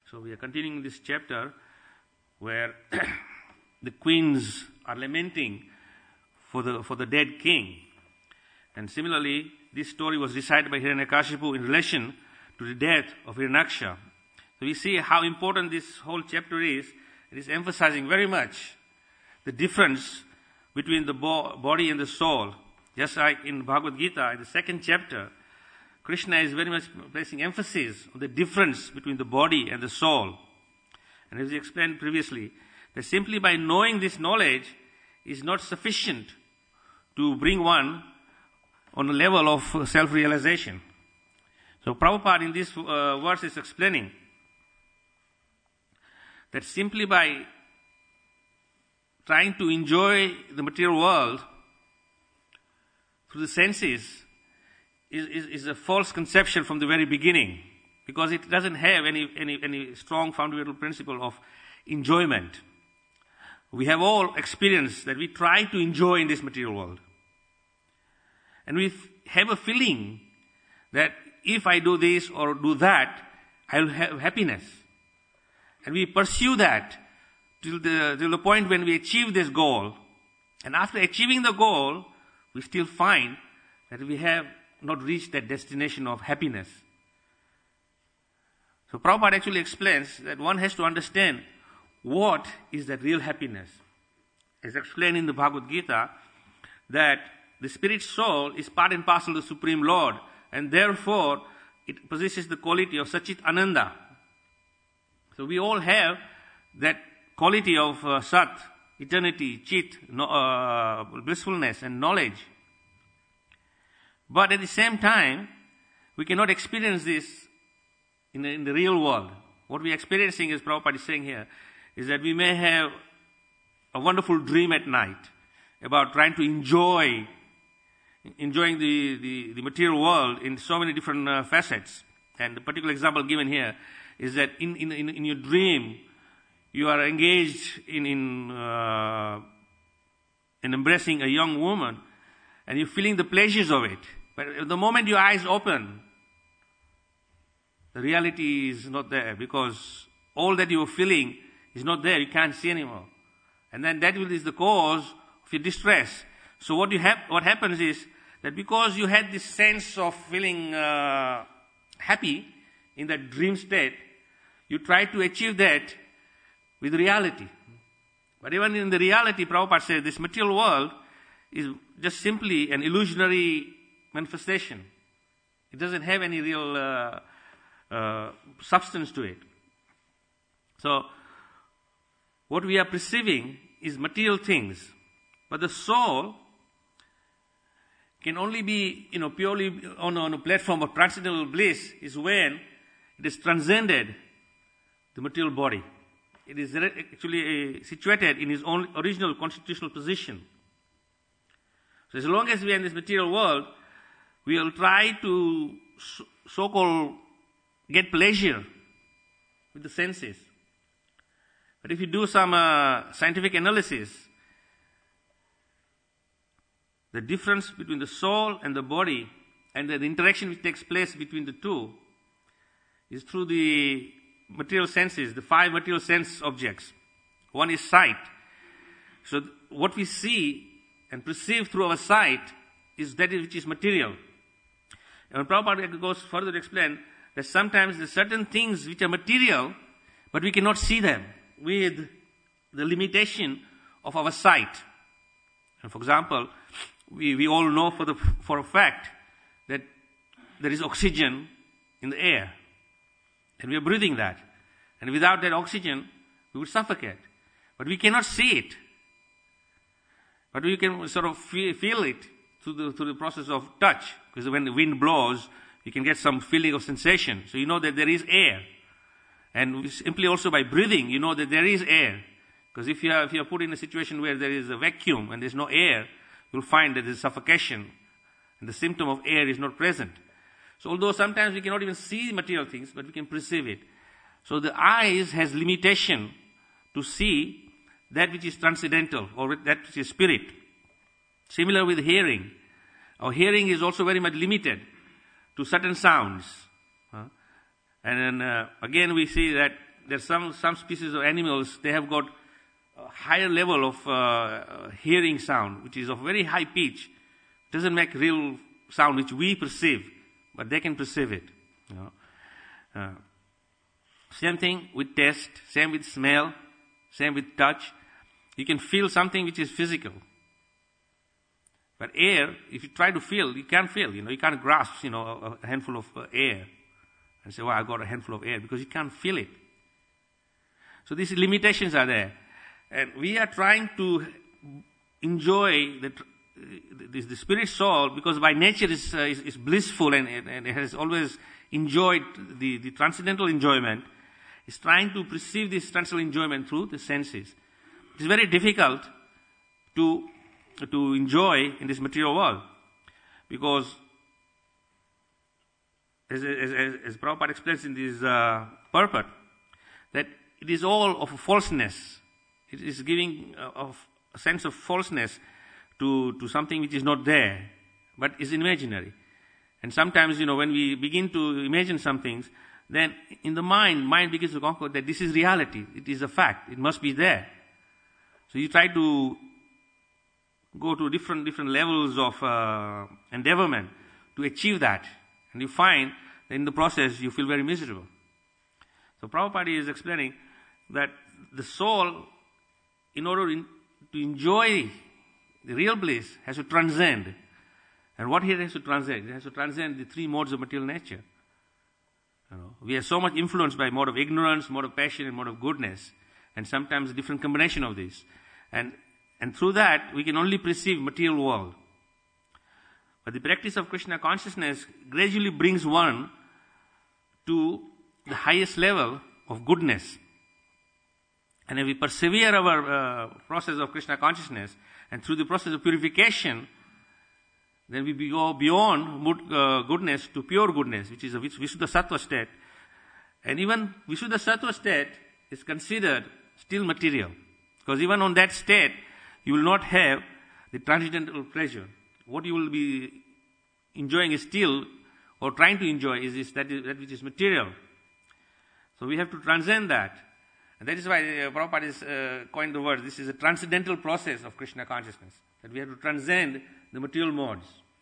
So we are continuing this chapter where the queens are lamenting for the dead king. And similarly, this story was recited by Hiranyakashipu in relation to the death of Hiranyaksha. So we see how important this whole chapter is. It is emphasizing very much the difference between the body and the soul. Just like in Bhagavad Gita, in the second chapter, Krishna is very much placing emphasis on the difference between the body and the soul. And as we explained previously, that simply by knowing this knowledge is not sufficient to bring one on a level of self-realization. So Prabhupada in this verse is explaining that simply by trying to enjoy the material world through the senses is a false conception from the very beginning, because it doesn't have any strong fundamental principle of enjoyment. We have all experienced that we try to enjoy in this material world. And we have a feeling that if I do this or do that, I will have happiness. And we pursue that till the point when we achieve this goal. And after achieving the goal, we still find that we have not reached that destination of happiness. So Prabhupada actually explains that one has to understand what is that real happiness. As explained in the Bhagavad Gita, that the spirit soul is part and parcel of the Supreme Lord, and therefore it possesses the quality of Sachit Ananda. So we all have that quality of Sat, eternity, Chit, blissfulness and knowledge. But at the same time, we cannot experience this in the real world. What we are experiencing, as Prabhupada is saying here, is that we may have a wonderful dream at night about trying to enjoying the material world in so many different facets. And the particular example given here is that in your dream, you are engaged in embracing a young woman, and you're feeling the pleasures of it. But the moment your eyes open, the reality is not there, because all that you are feeling is not there. You can't see anymore. And then that is the cause of your distress. So what happens is that because you had this sense of feeling happy in that dream state, you try to achieve that with reality. But even in the reality, Prabhupada says, this material world is just simply an illusionary manifestation. It doesn't have any real substance to it. So, what we are perceiving is material things. But the soul can only be, purely on a platform of transcendental bliss is when it is transcended the material body. It is actually situated in its own original constitutional position. So as long as we are in this material world, we will try to so-called get pleasure with the senses. But if you do some scientific analysis, the difference between the soul and the body and the interaction which takes place between the two is through the material senses, the 5 material sense objects. One is sight. So what we see and perceive through our sight is that which is material. And Prabhupada goes further to explain that sometimes there are certain things which are material, but we cannot see them with the limitation of our sight. And for example, we all know for a fact that there is oxygen in the air, and we are breathing that. And without that oxygen, we would suffocate. But we cannot see it. But we can sort of feel it through the process of touch. Because when the wind blows, you can get some feeling of sensation. So you know that there is air. And simply also by breathing, you know that there is air. Because if you are put in a situation where there is a vacuum and there is no air, you'll find that there is suffocation. And the symptom of air is not present. So although sometimes we cannot even see material things, but we can perceive it. So the eyes has limitation to see that which is transcendental or that which is spirit. Similar with hearing. Our hearing is also very much limited to certain sounds. And then again we see that there's some species of animals, they have got a higher level of hearing sound, which is of very high pitch. It doesn't make real sound which we perceive, but they can perceive it. Same thing with taste, same with smell, same with touch. You can feel something which is physical. But air, if you try to feel, you can't feel. You can't grasp, a handful of air and say, I got a handful of air, because you can't feel it. So these limitations are there. And we are trying to enjoy the spirit soul, because by nature is blissful and it has always enjoyed the transcendental enjoyment. It's trying to perceive this transcendental enjoyment through the senses. It is very difficult to enjoy in this material world, because as Prabhupada explains in this purport, that it is all of a falseness. It is giving a sense of falseness to something which is not there, but is imaginary. And sometimes, when we begin to imagine some things, then in the mind begins to conquer that this is reality. It is a fact. It must be there. So you try to go to different levels of endeavorment to achieve that. And you find that in the process you feel very miserable. So Prabhupada is explaining that the soul, in order to enjoy the real bliss, has to transcend. And what it has to transcend? It has to transcend the three modes of material nature. We are so much influenced by mode of ignorance, mode of passion, and mode of goodness, and sometimes a different combination of these. And through that, we can only perceive material world. But the practice of Krishna consciousness gradually brings one to the highest level of goodness. And if we persevere our process of Krishna consciousness, and through the process of purification, then we go beyond goodness to pure goodness, which is a Visuddha Sattva state. And even Visuddha Sattva state is considered still material. Because even on that state, you will not have the transcendental pleasure. What you will be enjoying is still, or trying to enjoy, is that which is material. So we have to transcend that. And that is why Prabhupada has coined the word, this is a transcendental process of Krishna consciousness. That we have to transcend the material modes.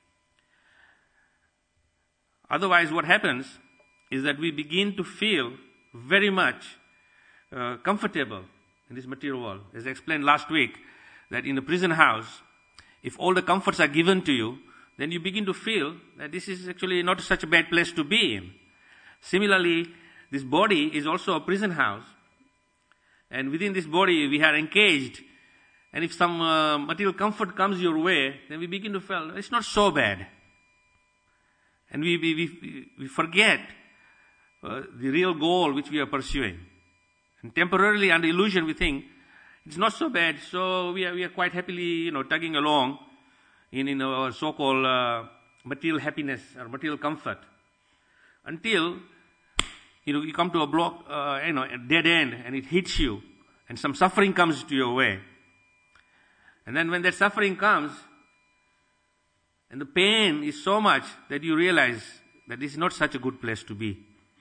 Otherwise, what happens is that we begin to feel very much comfortable in this material world. As I explained last week, that in a prison house, if all the comforts are given to you, then you begin to feel that this is actually not such a bad place to be in. Similarly, this body is also a prison house. And within this body, we are encaged. And if some material comfort comes your way, then we begin to feel it's not so bad. And we forget the real goal which we are pursuing. And temporarily, under illusion, we think it's not so bad. So we are quite happily, tugging along in our so-called material happiness or material comfort, until you come to a block, a dead end, and it hits you, and some suffering comes to your way. And then when that suffering comes, and the pain is so much that you realize that this is not such a good place to be.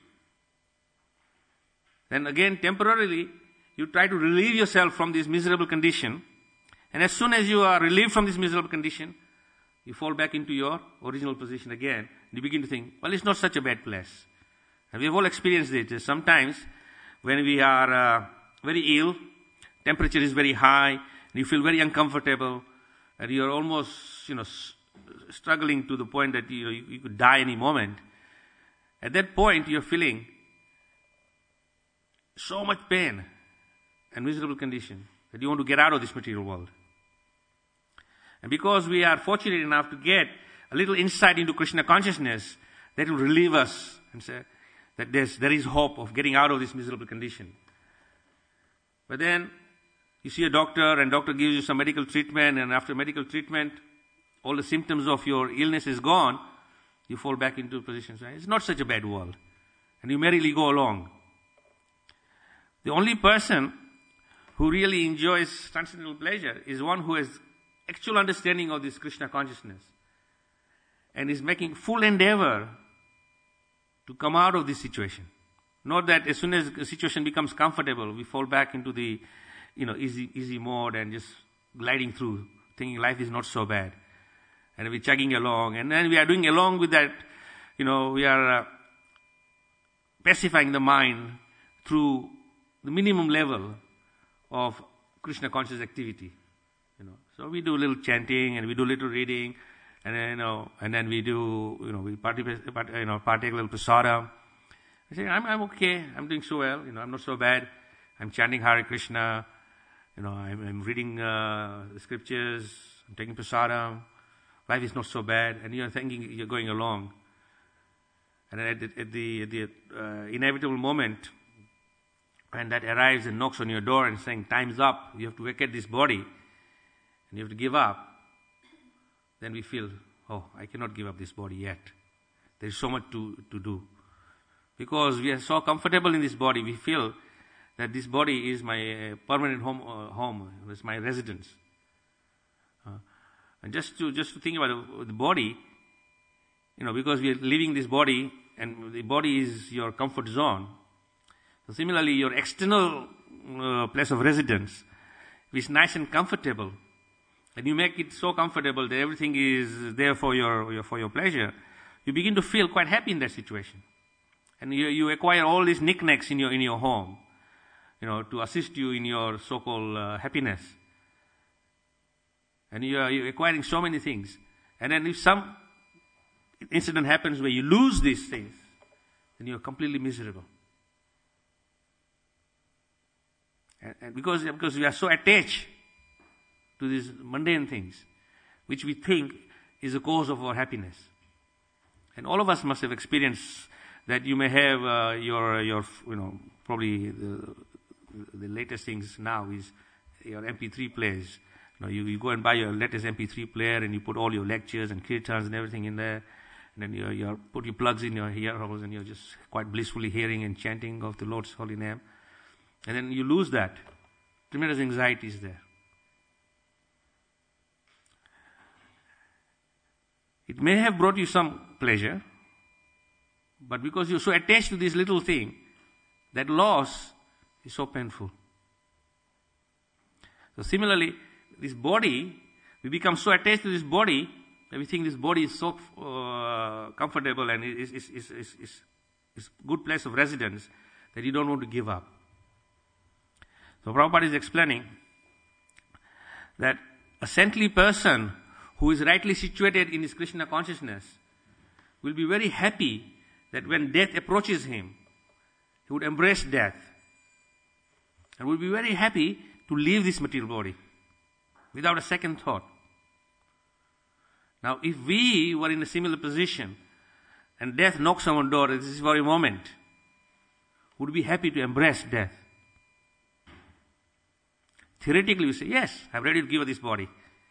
Then again, temporarily, you try to relieve yourself from this miserable condition. And as soon as you are relieved from this miserable condition, you fall back into your original position again. And you begin to think, well, it's not such a bad place. And we have all experienced it. Sometimes when we are very ill, temperature is very high, and you feel very uncomfortable, and you are almost, struggling to the point that you could die any moment. At that point, you are feeling so much pain and miserable condition that you want to get out of this material world. And because we are fortunate enough to get a little insight into Krishna consciousness, that will relieve us and say that there is hope of getting out of this miserable condition. But then you see a doctor, and doctor gives you some medical treatment, and after medical treatment, all the symptoms of your illness is gone, you fall back into a position. So it's not such a bad world. And you merrily go along. The only person who really enjoys transcendental pleasure is one who has actual understanding of this Krishna consciousness and is making full endeavor to come out of this situation. Not that as soon as the situation becomes comfortable, we fall back into the, easy mode and just gliding through, thinking life is not so bad. And we're chugging along. And then we are doing along with that, we are pacifying the mind through the minimum level of Krishna conscious activity. So we do a little chanting and we do a little reading, and then, and then we do, we partake a little prasadam. I say, I'm okay. I'm doing so well. I'm not so bad. I'm chanting Hare Krishna. I'm reading the scriptures. I'm taking prasadam. Life is not so bad. And you're thinking you're going along. And then at the inevitable moment, when that arrives and knocks on your door and saying, time's up, you have to vacate this body, and you have to give up, then we feel, I cannot give up this body yet. There is so much to do. Because we are so comfortable in this body, we feel that this body is my permanent home, it's my residence. And just to think about the body, because we are leaving this body, and the body is your comfort zone. So similarly, your external place of residence is nice and comfortable, and you make it so comfortable that everything is there for your pleasure. You begin to feel quite happy in that situation, and you acquire all these knickknacks in your home, to assist you in your so-called happiness. And you're acquiring so many things, and then if some incident happens where you lose these things, then you're completely miserable. And because we are so attached to these mundane things, which we think is the cause of our happiness. And all of us must have experienced that. You may have your probably the latest things now is your MP3 players. You go and buy your latest MP3 player and you put all your lectures and kirtans and everything in there. And then you put your plugs in your ear holes and you're just quite blissfully hearing and chanting of the Lord's holy name. And then you lose that. Tremendous anxiety is there. It may have brought you some pleasure, but because you're so attached to this little thing, that loss is so painful. So similarly, this body, we become so attached to this body that we think this body is so comfortable and is good place of residence that you don't want to give up. So Prabhupada is explaining that a saintly person who is rightly situated in his Krishna consciousness will be very happy that when death approaches him, he would embrace death and would be very happy to leave this material body without a second thought. Now, if we were in a similar position and death knocks on our door at this very moment, would we be happy to embrace death? Theoretically, we say, yes, I'm ready to give up this body.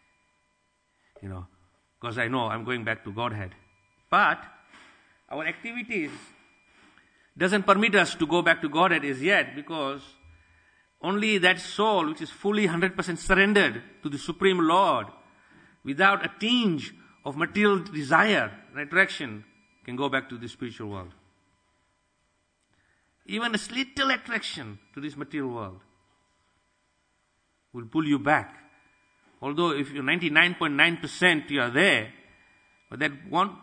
Because I know I'm going back to Godhead. But our activities doesn't permit us to go back to Godhead as yet, because only that soul which is fully 100% surrendered to the Supreme Lord, without a tinge of material desire and attraction, can go back to the spiritual world. Even a little attraction to this material world will pull you back. Although if you're 99.9% you are there, but that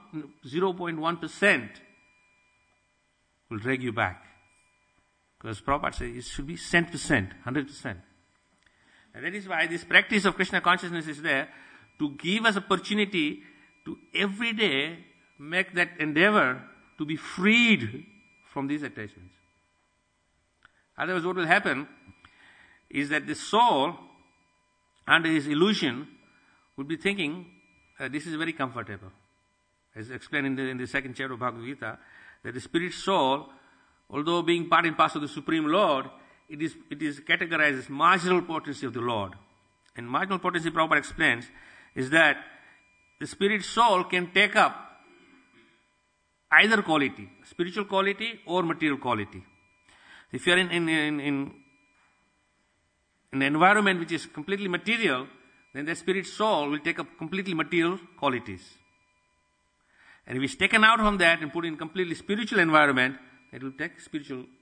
0.1% will drag you back. Because Prabhupada says it should be 100%, 100%. And that is why this practice of Krishna consciousness is there, to give us opportunity to every day make that endeavor to be freed from these attachments. Otherwise what will happen is that the soul, under his illusion, will be thinking, this is very comfortable. As explained in the second chapter of Bhagavad Gita, that the spirit soul, although being part and parcel of the Supreme Lord, it is categorized as marginal potency of the Lord. And marginal potency, Prabhupada explains, is that the spirit soul can take up either quality, spiritual quality or material quality. If you are in an environment which is completely material, then the spirit soul will take up completely material qualities. And if it's taken out from that and put in completely spiritual environment, it will take spiritual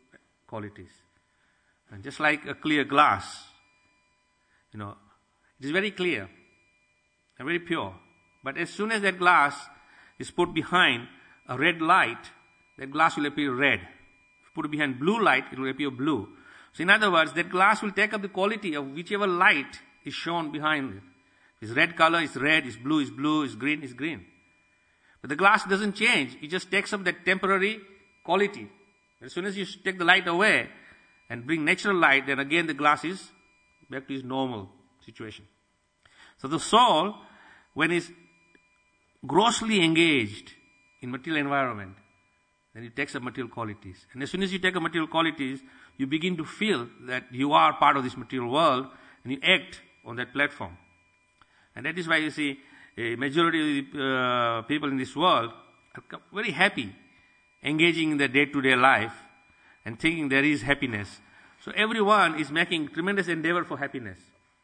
qualities. And just like a clear glass, it is very clear and very pure. But as soon as that glass is put behind a red light, that glass will appear red. If you put it behind blue light, it will appear blue. So in other words, that glass will take up the quality of whichever light is shown behind it. If it's red color, it's red. It's blue, it's green, it's green. But the glass doesn't change. It just takes up that temporary quality. As soon as you take the light away and bring natural light, then again the glass is back to its normal situation. So the soul, when it's grossly engaged in material environment, then it takes up material qualities. And as soon as you take up material qualities, you begin to feel that you are part of this material world, and you act on that platform. And that is why you see a majority of the people in this world are very happy, engaging in their day-to-day life and thinking there is happiness. So everyone is making tremendous endeavor for happiness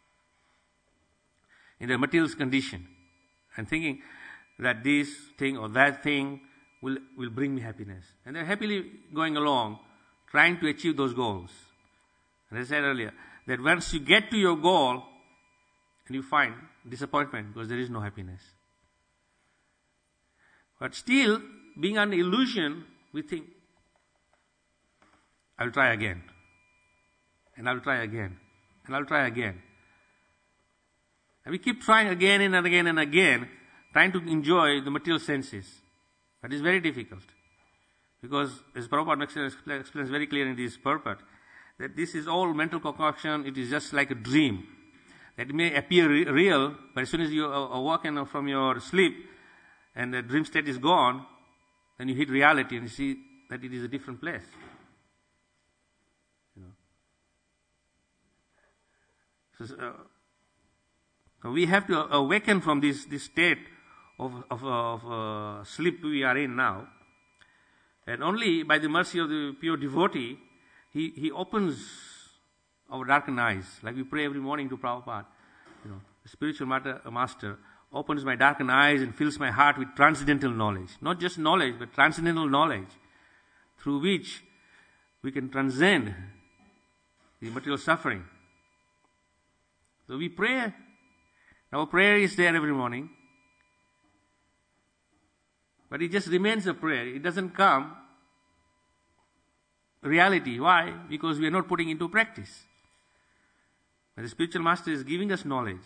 in their material condition and thinking that this thing or that thing will bring me happiness. And they're happily going along, trying to achieve those goals. And as I said earlier, that once you get to your goal, and you find disappointment because there is no happiness. But still, being an illusion, we think, I'll try again. And I'll try again. And I'll try again. And we keep trying again and again and again, trying to enjoy the material senses. But it's very difficult. Because, as Prabhupada explains very clearly in this purport, that this is all mental concoction, it is just like a dream. That may appear real, but as soon as you awaken from your sleep and the dream state is gone, then you hit reality and you see that it is a different place. So we have to awaken from this state of sleep we are in now. And only by the mercy of the pure devotee, he opens our darkened eyes. Like we pray every morning to Prabhupada. The spiritual master opens my darkened eyes and fills my heart with transcendental knowledge. Not just knowledge, but transcendental knowledge, through which we can transcend the material suffering. So we pray. Our prayer is there every morning. But it just remains a prayer. It doesn't come reality. Why? Because we are not putting into practice. But the spiritual master is giving us knowledge.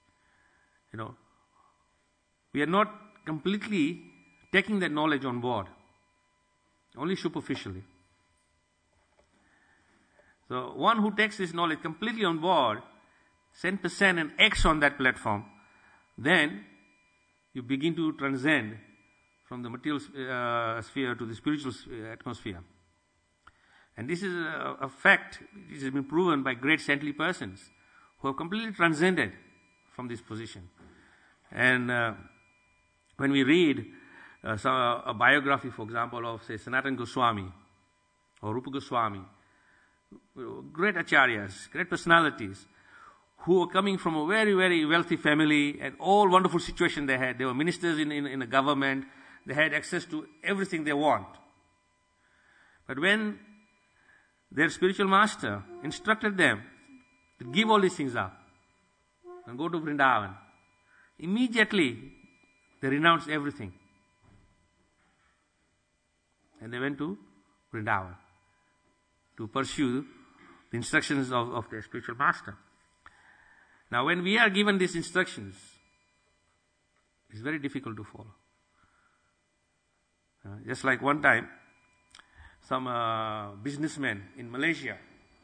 We are not completely taking that knowledge on board. Only superficially. So one who takes this knowledge completely on board, 100% and acts on that platform, then you begin to transcend from the material sphere to the spiritual atmosphere. And this is a fact which has been proven by great saintly persons who have completely transcended from this position. And when we read a biography, for example, of, say, Sanatana Goswami or Rupa Goswami, great acharyas, great personalities, who are coming from a very, very wealthy family and all wonderful situation they had. They were ministers in the government. They had access to everything they want. But when their spiritual master instructed them to give all these things up and go to Vrindavan, immediately they renounced everything. And they went to Vrindavan to pursue the instructions of their spiritual master. Now, when we are given these instructions, it's very difficult to follow. Just like one time, some businessmen in Malaysia,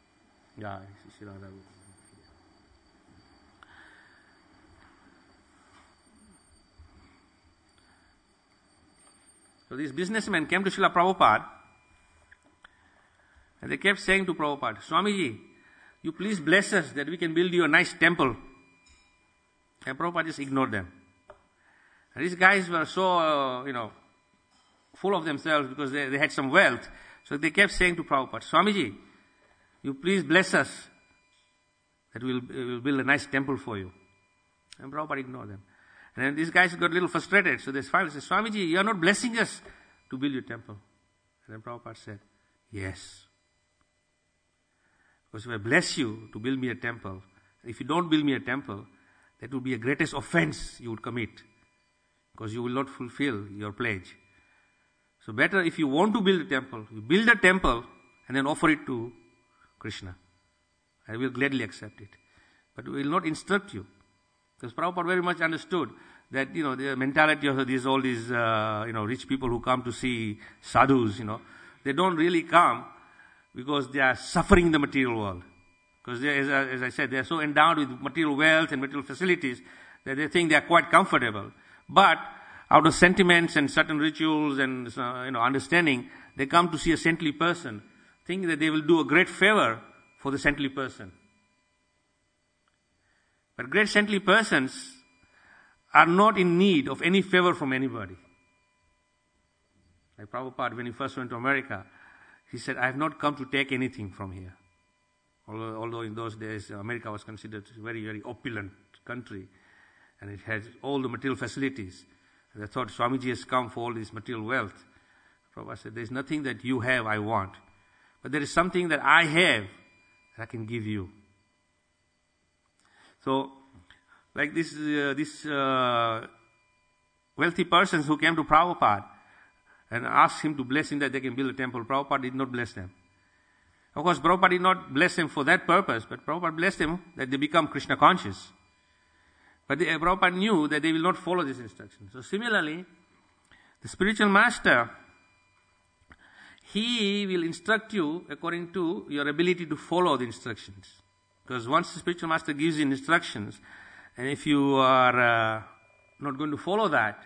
so these businessmen came to Srila Prabhupada and they kept saying to Prabhupada, Swamiji, you please bless us that we can build you a nice temple. And Prabhupada just ignored them. And these guys were so, full of themselves because they had some wealth. So they kept saying to Prabhupada, Swamiji, you please bless us that we'll build a nice temple for you. And Prabhupada ignored them. And then these guys got a little frustrated. So they finally said, Swamiji, you are not blessing us to build your temple. And then Prabhupada said, yes. Because if I bless you to build me a temple, if you don't build me a temple, that would be a greatest offense you would commit, because you will not fulfill your pledge. So better, if you want to build a temple, you build a temple and then offer it to Krishna. I will gladly accept it. But we will not instruct you. Because Prabhupada very much understood that, the mentality of all these, rich people who come to see sadhus, they don't really come because they are suffering in the material world. Because as I said, they are so endowed with material wealth and material facilities that they think they are quite comfortable. But out of sentiments and certain rituals and understanding, they come to see a saintly person, thinking that they will do a great favor for the saintly person. But great saintly persons are not in need of any favor from anybody. Like Prabhupada, when he first went to America, he said, I have not come to take anything from here. Although in those days, America was considered a very, very opulent country, and it had all the material facilities. And they thought Swamiji has come for all this material wealth. Prabhupada said, there is nothing that you have I want. But there is something that I have that I can give you. So, like these wealthy persons who came to Prabhupada and asked him to bless him that they can build a temple, Prabhupada did not bless them. Of course, Prabhupada did not bless them for that purpose, but Prabhupada blessed them that they become Krishna conscious. But Prabhupada knew that they will not follow this instruction. So similarly, the spiritual master, he will instruct you according to your ability to follow the instructions. Because once the spiritual master gives you instructions, and if you are not going to follow that,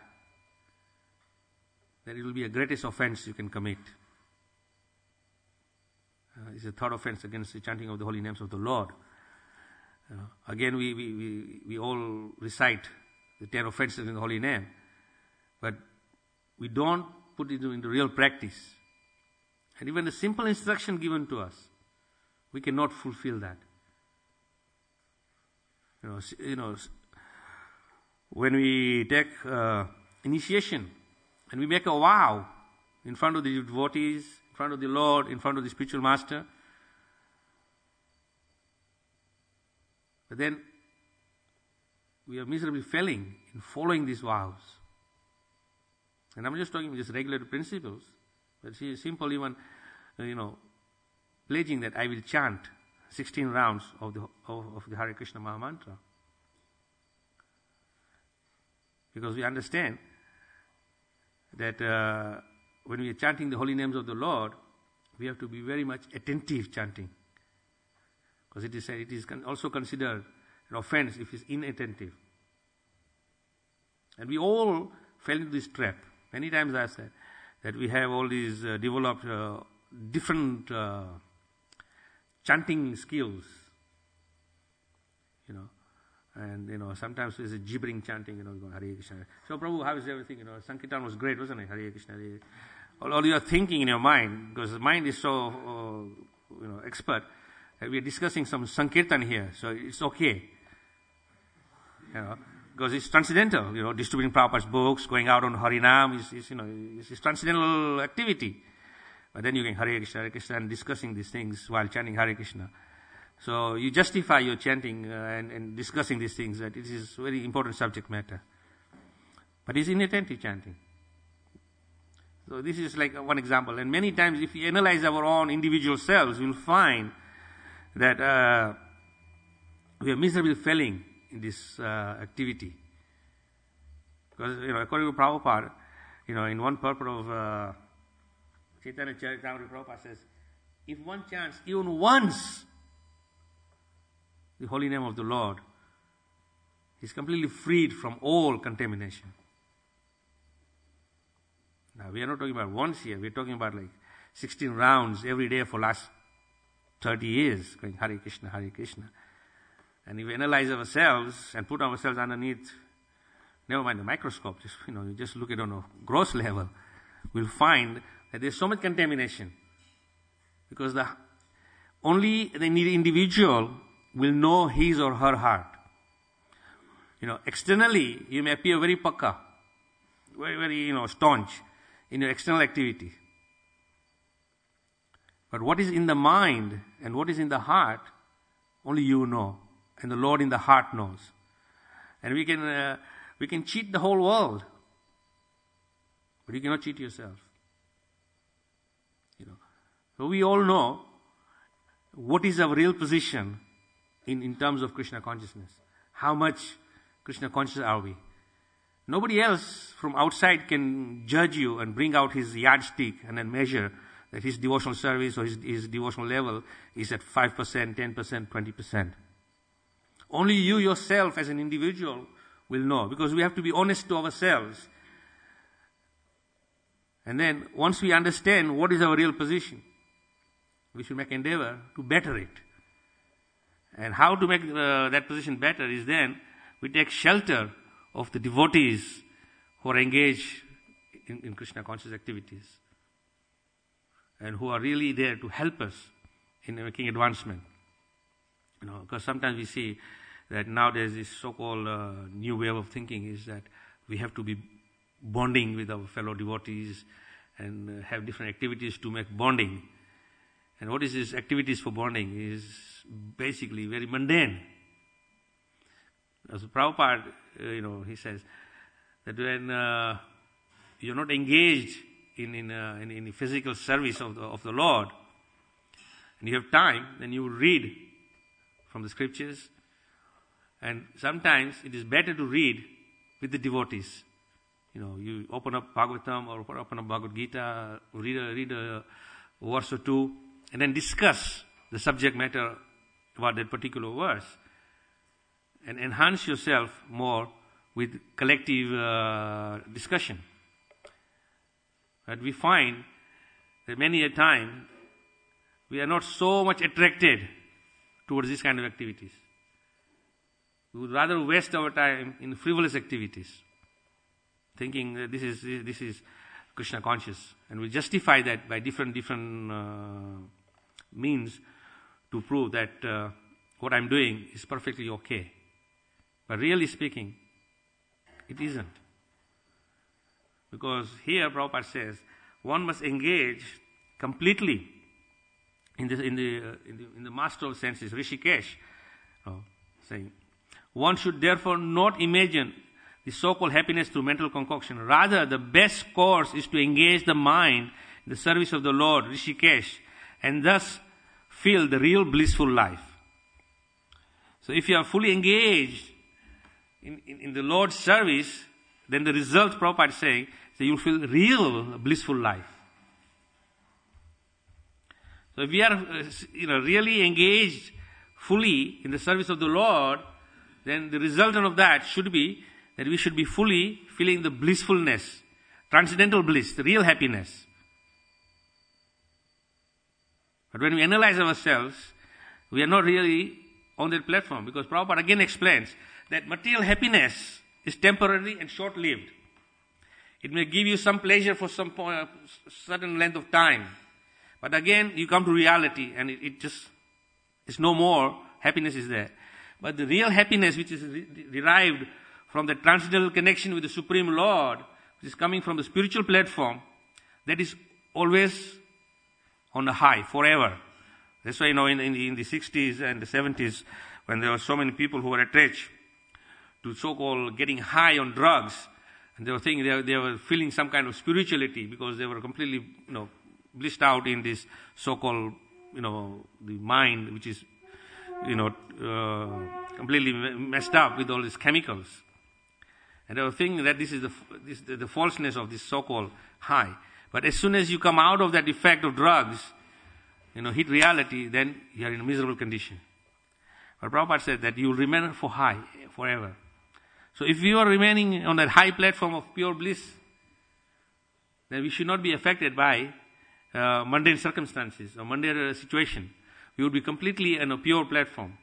then it will be a greatest offense you can commit. It's a third offense against the chanting of the holy names of the Lord. Again, we all recite the 10 offenses in the holy name, but we don't put it into real practice. And even the simple instruction given to us, we cannot fulfill that. When we take initiation and we make a vow in front of the devotees, in front of the Lord, in front of the spiritual master, but then we are miserably failing in following these vows. And I'm just talking just regular principles, but see, simple even, pledging that I will chant 16 rounds of the Hare Krishna Maha Mantra. Because we understand that when we are chanting the holy names of the Lord, we have to be very much attentive chanting. Because it is also considered an offense if it's inattentive. And we all fell into this trap. Many times I said that we have all these developed different chanting skills, and sometimes there's a gibbering chanting, we go Hare Krishna. So Prabhu, how is everything? Sankirtan was great, wasn't it? Hare Krishna, Hare. All you are thinking in your mind, because the mind is so, expert, that we are discussing some Sankirtan here, so it's okay. Because it's transcendental, distributing Prabhupada's books, going out on Harinam is transcendental activity. But then you can Hare Krishna, and discussing these things while chanting Hare Krishna. So you justify your chanting and discussing these things, that it is very important subject matter. But it's inattentive chanting. So this is like one example. And many times if we analyze our own individual selves, we'll find that we are miserably failing in this activity. Because, according to Prabhupada, in one purport of Chaitanya Charitamrita, Prabhupada says, if one chants even once the holy name of the Lord, he's completely freed from all contamination. Now, we are not talking about once here, we are talking about like 16 rounds every day for last 30 years, going Hare Krishna, Hare Krishna. And if we analyze ourselves and put ourselves underneath, never mind the microscope, you just look at it on a gross level, we'll find that there's so much contamination. Because only the individual will know his or her heart. Externally, you may appear very pakka, very, very, staunch in your external activity. But what is in the mind and what is in the heart, only you know. And the Lord in the heart knows. And we can cheat the whole world. But you cannot cheat yourself. So we all know what is our real position in terms of Krishna consciousness. How much Krishna conscious are we? Nobody else from outside can judge you and bring out his yardstick and then measure that his devotional service or his devotional level is at 5%, 10%, 20%. Only you yourself as an individual will know, because we have to be honest to ourselves. And then once we understand what is our real position, we should make endeavor to better it. And how to make that position better is then we take shelter of the devotees who are engaged in Krishna conscious activities and who are really there to help us in making advancement. Because sometimes we see that now there's this so-called new way of thinking is that we have to be bonding with our fellow devotees and have different activities to make bonding. And what is this activities for bonding is basically very mundane. As Prabhupada, he says that when you're not engaged in the physical service of the Lord, and you have time, then you read from the scriptures. And sometimes it is better to read with the devotees. You open up Bhagavatam or open up Bhagavad Gita, read a verse or two, and then discuss the subject matter about that particular verse. And enhance yourself more with collective discussion. But we find that many a time we are not so much attracted towards this kind of activities. We would rather waste our time in frivolous activities, thinking that this is Krishna conscious, and we justify that by different means to prove that what I'm doing is perfectly okay. But really speaking, it isn't. Because here Prabhupada says one must engage completely in the master of senses, Rishikesh, saying, one should therefore not imagine the so-called happiness through mental concoction. Rather, the best course is to engage the mind in the service of the Lord, Rishikesh, and thus feel the real blissful life. So if you are fully engaged in the Lord's service, then the result, Prabhupada is saying, so you will feel real blissful life. So if we are really engaged fully in the service of the Lord, then the resultant of that should be that we should be fully feeling the blissfulness, transcendental bliss, the real happiness. But when we analyze ourselves, we are not really on that platform, because Prabhupada again explains that material happiness is temporary and short-lived. It may give you some pleasure for some certain length of time. But again, you come to reality and it's no more. Happiness is there. But the real happiness, which is derived from the transcendental connection with the Supreme Lord, which is coming from the spiritual platform, that is always on the high, forever. That's why, in the 60s and the 70s, when there were so many people who were attached to so-called getting high on drugs, and they were thinking they were feeling some kind of spirituality because they were completely, blissed out in this so-called, the mind, which is, completely messed up with all these chemicals. And they were thinking that this is the falseness of this so-called high. But as soon as you come out of that effect of drugs, hit reality, then you are in a miserable condition. But Prabhupada said that you will remain for high forever. So if you are remaining on that high platform of pure bliss, then we should not be affected by mundane circumstances or mundane situation. We would be completely on a pure platform.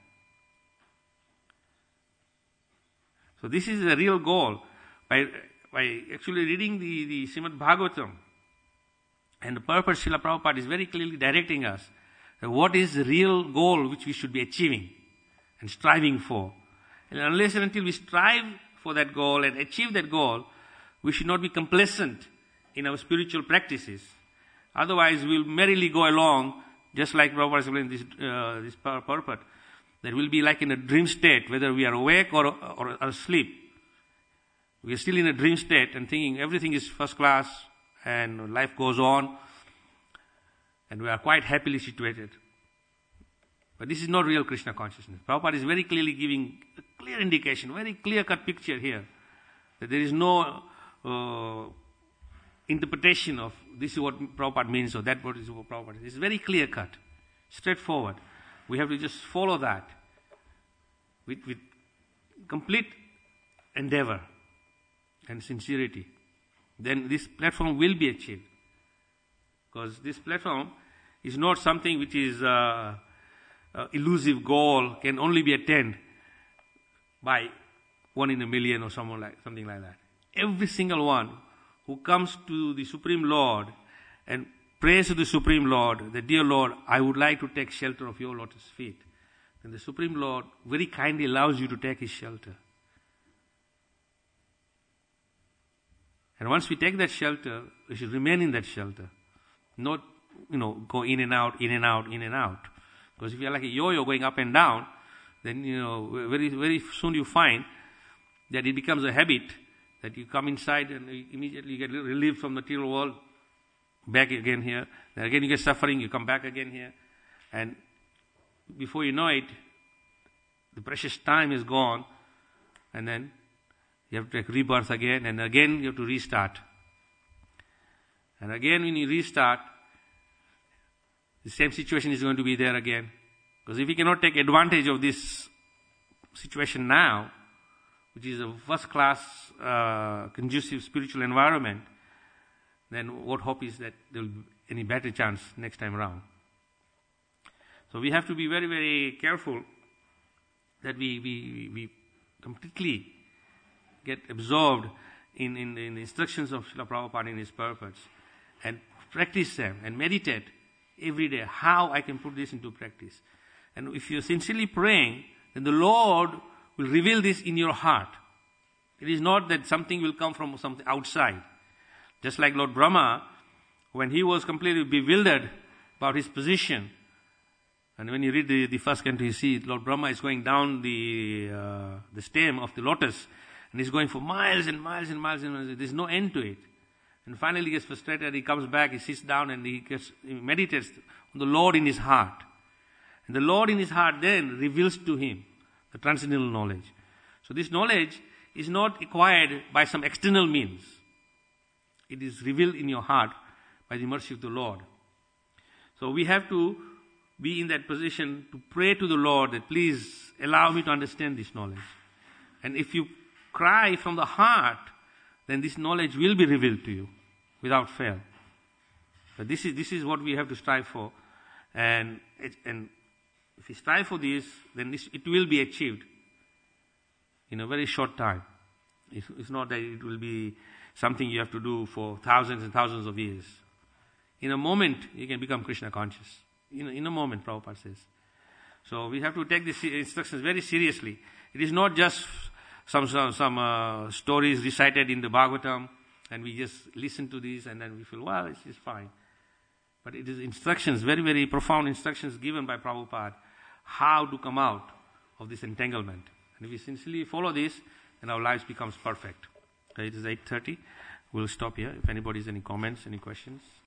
So this is the real goal. By actually reading the Srimad Bhagavatam, and the purpose Srila Prabhupada is very clearly directing us that what is the real goal which we should be achieving and striving for. And unless and until we strive for that goal and achieve that goal, we should not be complacent in our spiritual practices. Otherwise, we will merrily go along just like Prabhupada explained this purport, that we'll be like in a dream state, whether we are awake or asleep. We are still in a dream state and thinking everything is first class and life goes on and we are quite happily situated. But this is not real Krishna consciousness. Prabhupada is very clearly giving a clear indication, very clear-cut picture here, that there is no interpretation of this is what Prabhupada means or that what is what Prabhupada is. It's very clear-cut, straightforward. We have to just follow that with complete endeavor and sincerity. Then this platform will be achieved. Because this platform is not something which is elusive goal, can only be attained by 1 in a million or something like that. Every single one who comes to the Supreme Lord and prays to the Supreme Lord, the dear Lord, I would like to take shelter of your lotus feet. Then the Supreme Lord very kindly allows you to take his shelter. And once we take that shelter, we should remain in that shelter. Not, go in and out, in and out, in and out. Because if you're like a yo-yo going up and down, then, very, very soon you find that it becomes a habit that you come inside and immediately you get relieved from the material world, back again here. Then again you get suffering, you come back again here. And before you know it, the precious time is gone. And then you have to take rebirth again, and again you have to restart. And again when you restart, the same situation is going to be there again. Because if we cannot take advantage of this situation now, which is a first-class, conducive spiritual environment, then what hope is that there will be any better chance next time around? So we have to be very, very careful that we completely get absorbed in the instructions of Srila Prabhupada in his purports and practice them and meditate every day how I can put this into practice. And if you're sincerely praying, then the Lord will reveal this in your heart. It is not that something will come from something outside. Just like Lord Brahma, when he was completely bewildered about his position, and when you read the first canto, you see Lord Brahma is going down the stem of the lotus, and he's going for miles and miles and miles and miles. There's no end to it. And finally he gets frustrated, he comes back, he sits down and he meditates on the Lord in his heart. And the Lord in his heart then reveals to him the transcendental knowledge. So this knowledge is not acquired by some external means. It is revealed in your heart by the mercy of the Lord. So we have to be in that position to pray to the Lord that please allow me to understand this knowledge. And if you cry from the heart, then this knowledge will be revealed to you without fail. But this is what we have to strive for. And if we strive for this, then it will be achieved in a very short time. It's not that it will be something you have to do for thousands and thousands of years. In a moment, you can become Krishna conscious. In a moment, Prabhupada says. So we have to take these instructions very seriously. It is not just some stories recited in the Bhagavatam, and we just listen to these and then we feel, well, it's fine. But it is instructions, very, very profound instructions given by Prabhupada, how to come out of this entanglement. And if we sincerely follow this, then our lives becomes perfect. Okay, it is 8:30. We'll stop here. If anybody has any comments, any questions.